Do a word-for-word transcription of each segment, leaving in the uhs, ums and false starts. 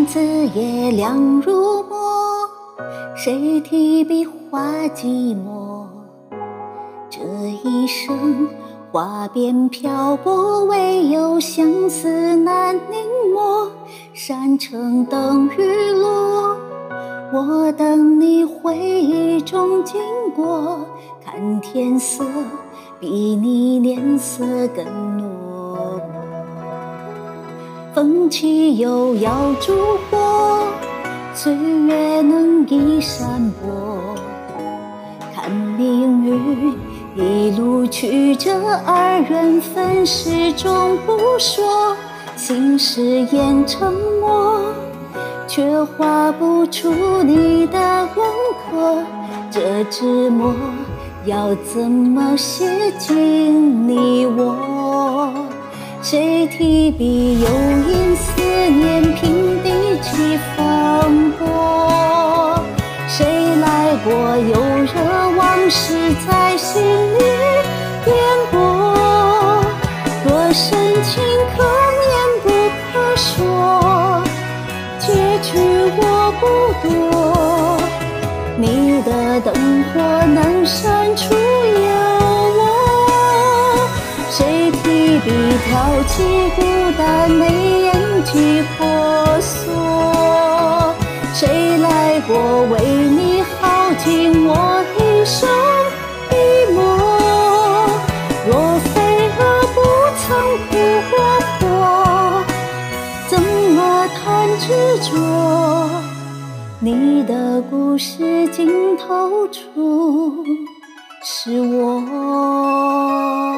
子夜凉如墨，谁提笔画寂寞？这一生花边漂泊，唯有相思难凝磨。山城等雨落，我等你回忆中经过。看天色，比你脸色更落寞。风起又要烛火，岁月能一闪躲。看命运一路曲折，二人分始终不说。心事掩沉默，却画不出你的轮廓。这纸墨要怎么写进你我？谁提笔又因思念平地起风波？谁来过又惹往事在心里颠簸？若深情可念不可说，结局我不多。你的灯火难删除有我，谁提笔挑起孤单眉眼几婆娑？谁来过为你耗尽我一生一墨？若飞蛾不曾扑过火，怎么谈执着？你的故事尽头处是我。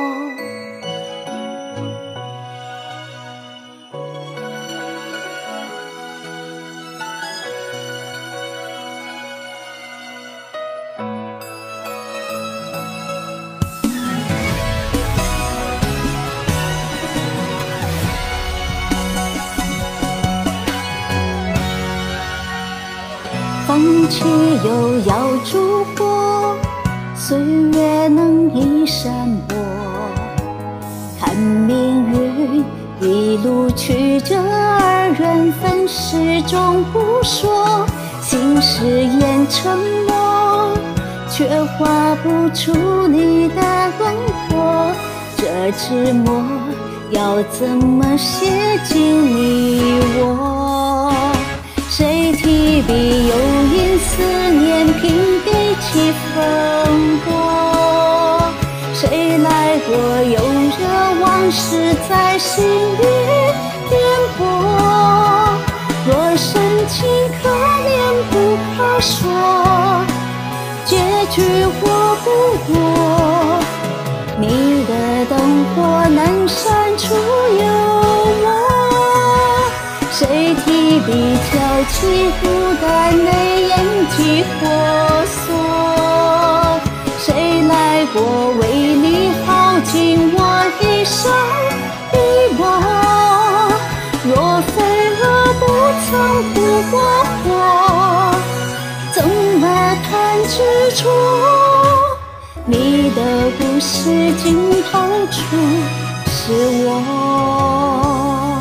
风起又要烛火，岁月能一闪躲。看命运一路曲折，二人分始终不说。心事掩沉默，却画不出你的轮廓。这纸墨要怎么写进你我？谁提笔又因思念平地起风波？谁来过又惹往事在心里颠簸？若深情可念不可说，结局我不多。你的灯火难删除有我，谁提笔挑起孤单眉眼几婆娑？谁来过为你耗尽我一生一墨？若飞蛾不曾扑过火，怎么谈执着？你的故事尽头处是我，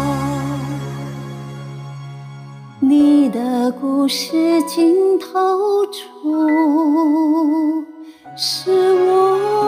你的故事尽头处是我。